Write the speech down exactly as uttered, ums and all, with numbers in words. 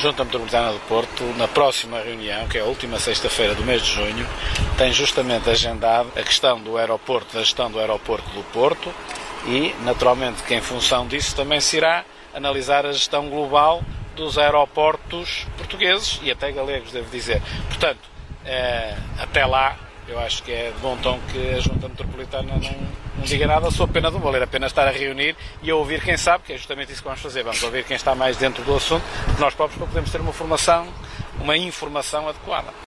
Junta Metropolitana do Porto, na próxima reunião, que é a última sexta-feira do mês de junho, tem justamente agendado a questão do aeroporto, da gestão do aeroporto do Porto e, naturalmente, que em função disso também se irá analisar a gestão global dos aeroportos portugueses e até galegos, devo dizer. Portanto, eh, até lá, eu acho que é de bom tom que a Junta Metropolitana não, não diga nada, sou pena de valer a pena estar a reunir e a ouvir quem sabe, que é justamente isso que vamos fazer. Vamos ouvir quem está mais dentro do assunto, nós próprios para podermos ter uma formação, uma informação adequada.